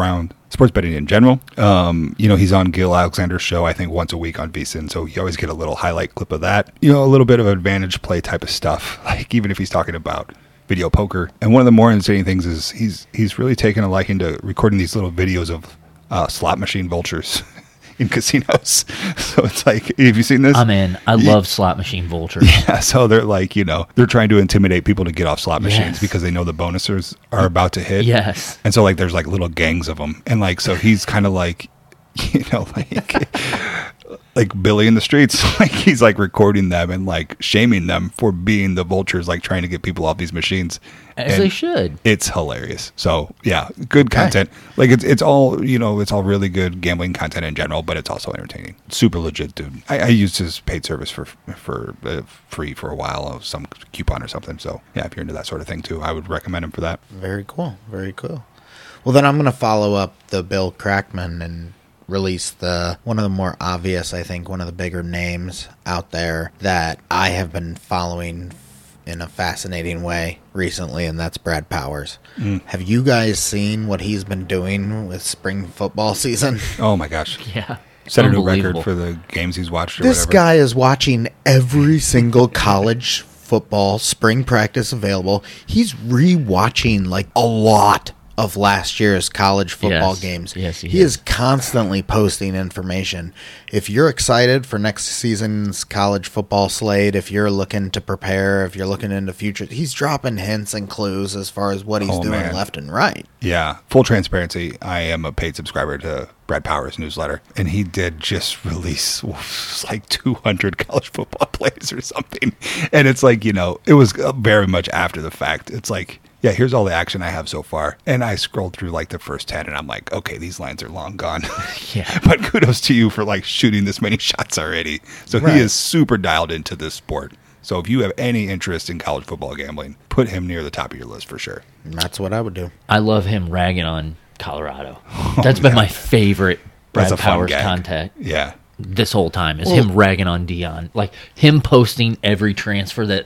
sports betting in general. Um, you know, he's on Gil Alexander's show, I think, once a week on VSiN, so you always get a little highlight clip of that. You know, a little bit of advantage play type of stuff, like even if he's talking about video poker. And one of the more entertaining things is he's he's really taken a liking to recording these little videos of uh, slot machine vultures in casinos. So it's like, have you seen this? I'm in. I love slot machine vultures. Yeah, so they're like, you know, they're trying to intimidate people to get off slot machines Yes. because they know the bonusers are about to hit. Yes. And so, like, there's like little gangs of them. And like, so he's kind of like, you know, like, like Billy in the streets. Like, he's like recording them and like shaming them for being the vultures, like trying to get people off these machines. As And they should. It's hilarious. So yeah, good content. Like it's it's all, you know, it's all really good gambling content in general, but it's also entertaining. Super legit dude. I, I used his paid service for for uh, free for a while, of some coupon or something. So yeah, if you're into that sort of thing too, I would recommend him for that. Very cool. Very cool. Well, then I'm going to follow up the Bill Crackman and release the one of the more obvious, I think, one of the bigger names out there that I have been following in a fascinating way recently, and that's Brad Powers. Mm. Have you guys seen what he's been doing with spring football season? Oh my gosh. Yeah. Set a new record Unbelievable. for the games he's watched or This whatever. guy is watching every single college football spring practice available. He's re-watching like a lot of last year's college football Yes. games. Yes, he he is. is constantly posting information. If you're excited for next season's college football slate, if you're looking to prepare, if you're looking into future, he's dropping hints and clues as far as what he's Oh, doing man. left and right. Yeah. Full transparency, I am a paid subscriber to Brad Powers' newsletter, and he did just release like two hundred college football plays or something. And it's like, you know, it was very much after the fact. It's like, yeah, here's all the action I have so far. And I scrolled through like the first ten and I'm like, okay, these lines are long gone. Yeah. But kudos to you for like shooting this many shots already. So Right. he is super dialed into this sport. So if you have any interest in college football gambling, put him near the top of your list for sure. And that's what I would do. I love him ragging on Colorado. That's been yeah. my favorite Brad That's a fun Powers gag. contact Yeah. this whole time is Well- him ragging on Dion. Like him posting every transfer that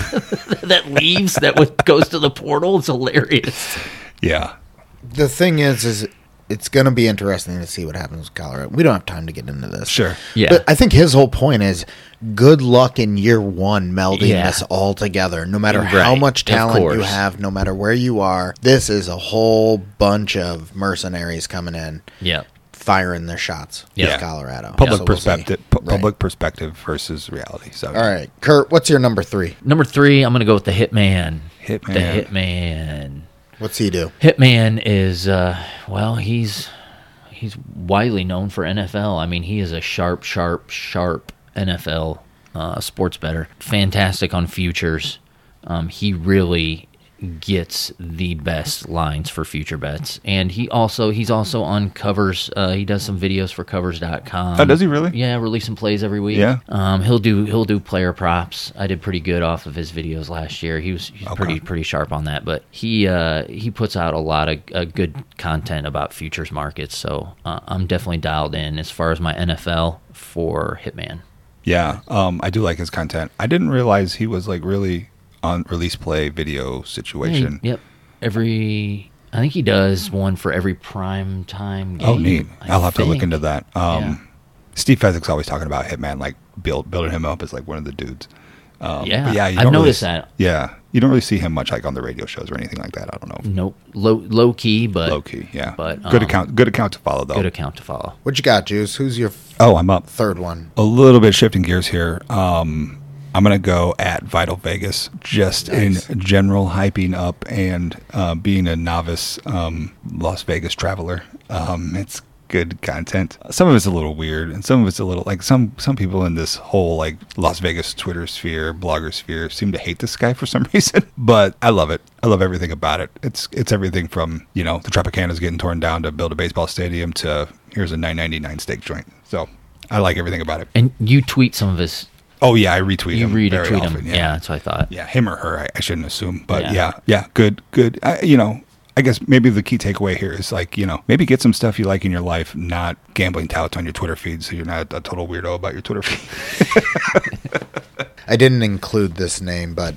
that leaves, that would, goes to the portal. It's hilarious. Yeah. The thing is, is it's going to be interesting to see what happens with Colorado. We don't have time to get into this. Sure. Yeah. But I think his whole point is good luck in year one melding Yeah. this all together. No matter Right. how much Of talent you course. have, no matter where you are, this is a whole bunch of mercenaries coming in, Yeah. firing their shots Yeah. with Colorado. Public So we'll see. perspective, pu- Right. public perspective versus reality. So, All right. Kurt, what's your number three? Number three, I'm going to go with the Hitman. Hitman. The Hitman. What's he do? Hitman is, uh, well, he's he's widely known for N F L. I mean, he is a sharp, sharp, sharp N F L uh, sports bettor. Fantastic on futures. Um, he really gets the best lines for future bets, and he also he's also on Covers. Uh, he does some videos for Covers dot com. Oh, does he really? Yeah, releasing plays every week. Yeah. Um, he'll do he'll do player props. I did pretty good off of his videos last year. He was he's Okay. pretty pretty sharp on that. But he uh, he puts out a lot of uh, good content about futures markets. So uh, I'm definitely dialed in as far as my N F L for Hitman. Yeah, um, I do like his content. I didn't realize he was like really on release play video situation. Yep. Every I think he does one for every prime time game. Oh, neat. I I'll have to look think. into that. Um, Yeah. Steve Fezzik's always talking about Hitman, like build building him up as like one of the dudes. Um, Yeah, but yeah, you I've don't really noticed s- that. Yeah, you don't really see him much like on the radio shows or anything like that. I don't know. Nope. Low low key, but Low key, yeah. But good um, account, good account to follow though. Good account to follow. What you got, Juice? Who's your f- Oh, I'm up. third one? A little bit shifting gears here. Um, I'm gonna go at Vital Vegas, just Nice. in general hyping up and uh, being a novice um, Las Vegas traveler. Um, it's good content. Some of it's a little weird, and some of it's a little like some some people in this whole like Las Vegas Twitter sphere, blogger sphere, seem to hate this guy for some reason. But I love it. I love everything about it. It's it's everything from, you know, the Tropicana's getting torn down to build a baseball stadium to here's a nine ninety-nine steak joint. So I like everything about it. And you tweet some of his. Oh yeah, I retweet You him read very tweet often. him. Yeah. that's what I thought. Yeah, him or her, I, I shouldn't assume, but Yeah. yeah, yeah, good, good. I, you know, I guess maybe the key takeaway here is like, you know, maybe get some stuff you like in your life, not gambling touts on your Twitter feed, so you're not a total weirdo about your Twitter feed. I didn't include this name, but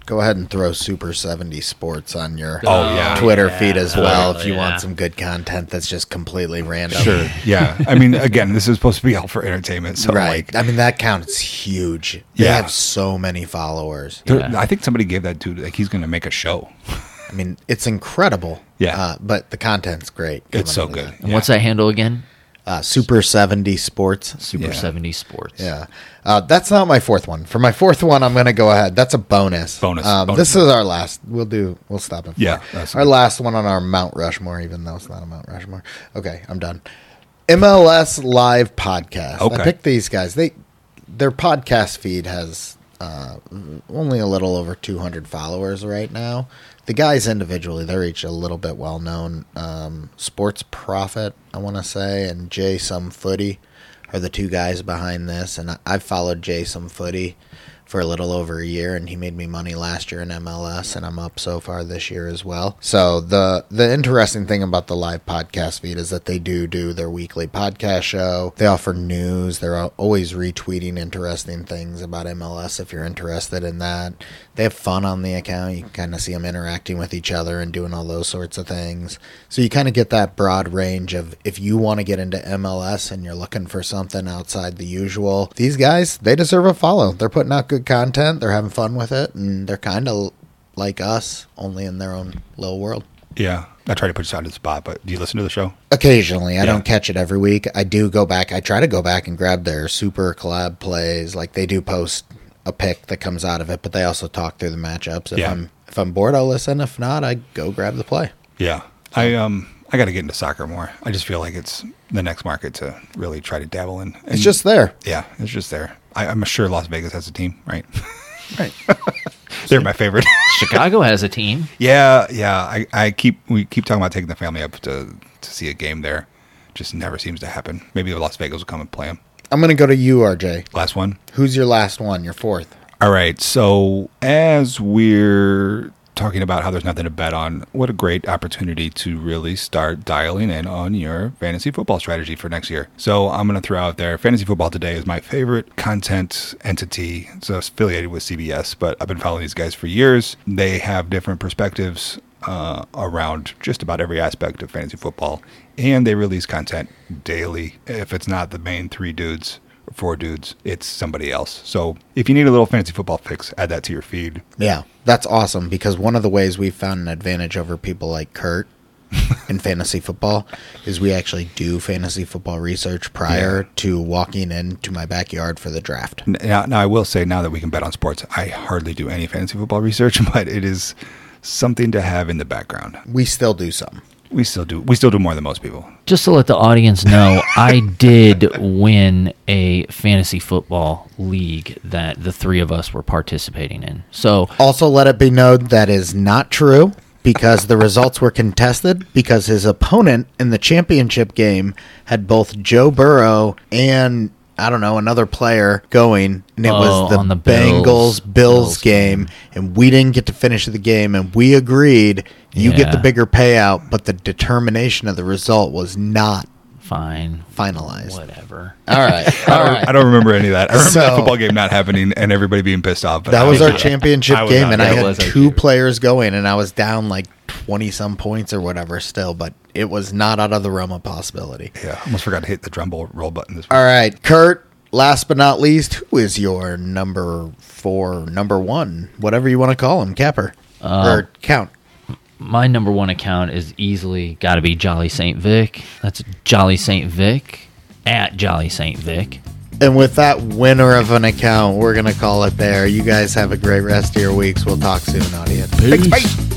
Go ahead and throw Super seventy Sports on your Oh, yeah. Twitter yeah. feed as well Oh, if you yeah. want some good content that's just completely random. Sure. Yeah. I mean, again, this is supposed to be all for entertainment. So, Right. like, I mean, that counts huge. They Yeah. have so many followers. there- Yeah. I think somebody gave that dude, like, he's going to make a show. I mean, it's incredible. Yeah. Uh, but the content's great. It's so coming good. out of And what's that handle again? that. Uh, Super seventy Sports. Super Yeah. seventy Sports. Yeah. Uh, that's not my fourth one. For my fourth one, I'm going to go ahead. That's a bonus. Bonus. Um, Bonus. This is our last. We'll do. We'll stop it. Yeah, that's Our good. last one on our Mount Rushmore, even though it's not a Mount Rushmore. Okay, I'm done. M L S Live Podcast. Okay. I picked these guys. They Their podcast feed has uh, only a little over two hundred followers right now. The guys individually, they're each a little bit well known. Um, Sports Prophet, I want to say, and Jay Some Footy are the two guys behind this. And I, I've followed Jay Some Footy for a little over a year, and he made me money last year in M L S, and I'm up so far this year as well. So the the interesting thing about the live podcast feed is that they do do their weekly podcast show. They offer news. They're al- always retweeting interesting things about M L S if you're interested in that. They have fun on the account. You can kind of see them interacting with each other and doing all those sorts of things. So you kind of get that broad range of if you want to get into M L S and you're looking for something outside the usual, these guys, they deserve a follow. They're putting out good content. They're having fun with it, and they're kind of like us, only in their own little world. Yeah. I try to put you on the spot, but do you listen to the show? Occasionally. I Yeah. don't catch it every week. I do go back. I try to go back and grab their super collab plays. Like, they do post a pick that comes out of it, but they also talk through the matchups. If Yeah. I'm if I'm bored, I'll listen. If not, I go grab the play. Yeah. I um I got to get into soccer more. I just feel like it's the next market to really try to dabble in. And It's just there. yeah, it's just there. I, I'm sure Las Vegas has a team, right? Right. They're my favorite. Chicago has a team. yeah, yeah. I, I keep we keep talking about taking the family up to to see a game there. Just never seems to happen. Maybe Las Vegas will come and play them. I'm going to go to you, R J. Last one. Who's your last one? Your fourth? All right. So as we're talking about how there's nothing to bet on, what a great opportunity to really start dialing in on your fantasy football strategy for next year. So I'm going to throw out there, Fantasy Football Today is my favorite content entity. So it's affiliated with C B S, but I've been following these guys for years. They have different perspectives uh, around just about every aspect of fantasy football, and they release content daily. If it's not the main three dudes, four dudes, it's somebody else. So if you need a little fantasy football fix, add that to your feed. Yeah, that's awesome, because one of the ways we've found an advantage over people like Kurt in fantasy football is we actually do fantasy football research prior Yeah. to walking into my backyard for the draft. Now, now, I will say, now that we can bet on sports, I hardly do any fantasy football research, but it is something to have in the background. We still do some. We still do. We still do more than most people. Just to let the audience know, I did win a fantasy football league that the three of us were participating in. So Also, let it be known that is not true, because the results were contested, because his opponent in the championship game had both Joe Burrow and, I don't know, another player going, and it Oh, was the, on the Bengals Bills. Bills Bills game, and we didn't get to finish the game, and we agreed you get the Yeah. bigger payout, but the determination of the result was not fine, finalized. whatever. All right, I all don't, right. I don't remember any of that. I remember So- that football game not happening and everybody being pissed off. But That I was our not- championship I was game, not and I there. had was our two champ. players going, and I was down like twenty some points or whatever still, but it was not out of the realm of possibility. Yeah, almost forgot to hit the drum roll button this week. All right, Kurt, last but not least, who is your number four, number one, whatever you want to call him, capper? or count? My number one account is easily got to be Jolly Saint Vic. That's Jolly Saint Vic at Jolly Saint Vic. And with that winner of an account, we're going to call it there. You guys have a great rest of your weeks. We'll talk soon, audience. Peace.